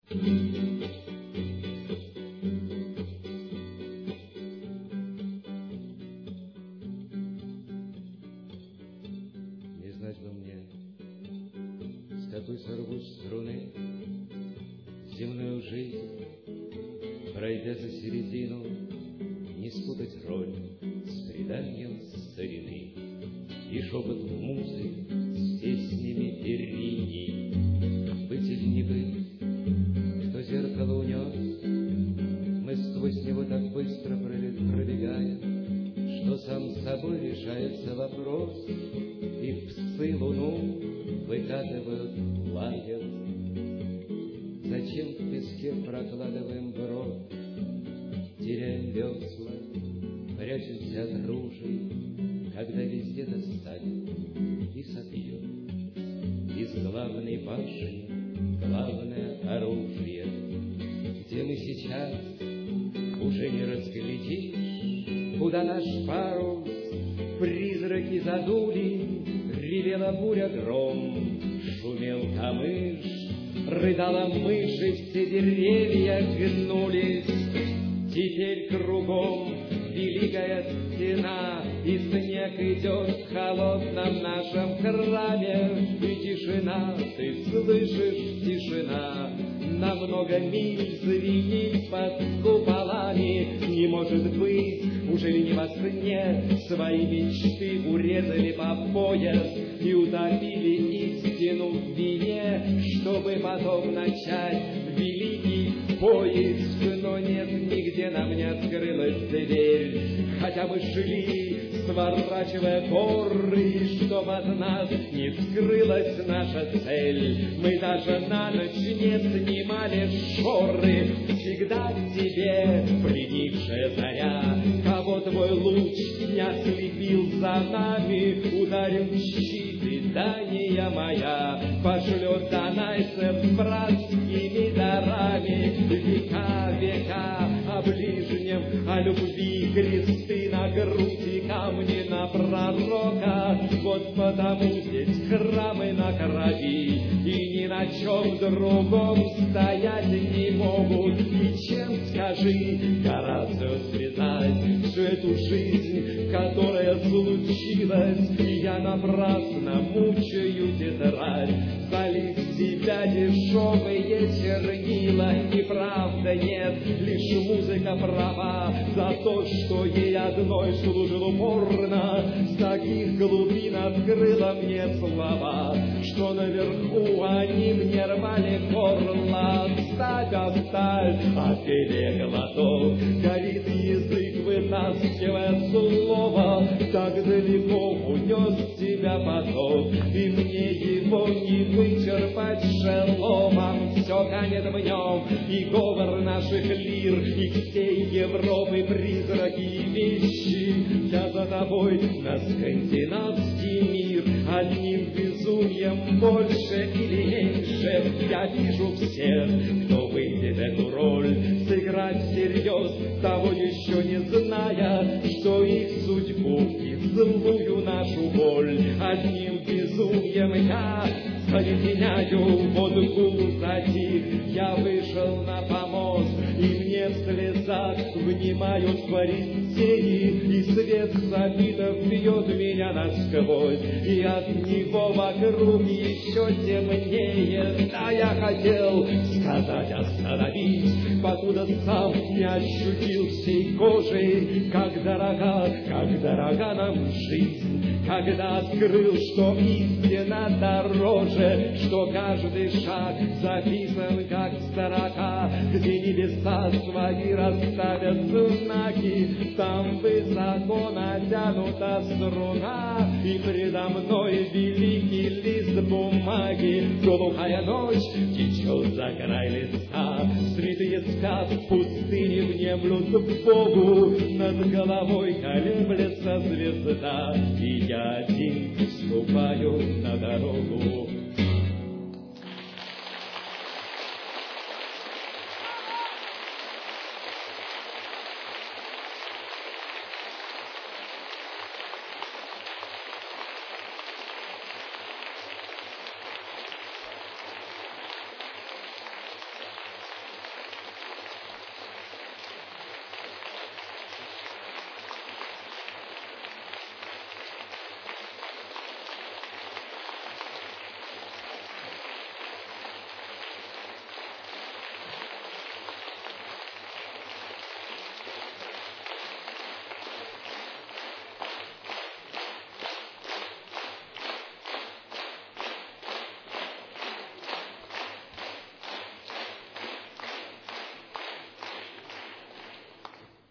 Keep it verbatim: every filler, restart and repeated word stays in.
Не знать бы мне, с какой сорвусь струны земную жизнь, пройдя за середину, не спутать роль с преданием старины и шепот музы с песнями Перини. Быть или не быть, кто зеркало унес, мы сквозь него так быстро пробегаем, что сам с собой решается вопрос, и псы луну выкатывают лагерь. Зачем в песке прокладываем брод, теряем весла, прячемся от ружей, когда везде достанет и сопьет из главной башни главное оружие, где мы сейчас уже не разглядишь, куда наш парус призраки задули, ревела буря гром, шумел камыш, рыдала мышь, и все деревья гнулись. Теперь кругом великая стена, и снег идет в холодном нашем храме. И тишина, ты слышишь, тишина, на много миль звенит под куполами. Не может быть, уже ли не во сне свои мечты урезали по пояс и утопили истину в вине, чтобы потом начать великий поиск. Но нет, нигде нам не открылась дверь, хотя мы шли, сворачивая горы, чтоб от нас не скрылась наша цель. Мы даже на ночь не снимали шоры. Всегда к тебе пленившая заря, кого твой луч не ослепил за нами, ударил в щит, и дания моя пошлет донайцев с братскими дарами. Века, века о ближнем, о любви, кресты на груди, камни на пророка. Вот потому здесь храмы на крови, и ни на чем другом стоять не могут. И чем, скажи, гораздо связать всю эту жизнь, которая случилась, и я напрасно мучаю тетрадь, залив себя дешевые чернила, и правда нет, лишь музыка права за то, что ей одной служил упорно. С таких глубин открыла мне слова, что наверху они мне рвали горло. Оставь, оставь, отпили глоток, горит язык, вытаскивая слово. Так далеко унес тебя поток, и мне его не вычерпать шеломом. Все канет в нем, и говор наших лир, и всей Европы призраки и вещи. Я за тобой на скандинавский мир, одним безумием больше или меньше. Я вижу всех, кто выйдет эту роль, сыграть всерьез, того еще не зная, что их судьбу и злую нашу боль. Одним безумием я соединяю, вот гул затих, я вышел на помост, и мне в слезах внимают фарисеи, и свет забитов бьет меня насквозь, и от него вокруг еще темнее. Да, я хотел сказать остановись, покуда сам не ощутил всей кожей, как дорога, как дорога нам жизнь, когда открыл, что истина дороже, что каждый шаг записан как строка, где небеса свои расставят знаки, там высоко натянута струна, и предо мной великий лист бумаги. Глухая ночь течет за край листа, святые спят в пустыне, внемлют Богу, над головой колеблется звезда, и я один ступаю на дорогу.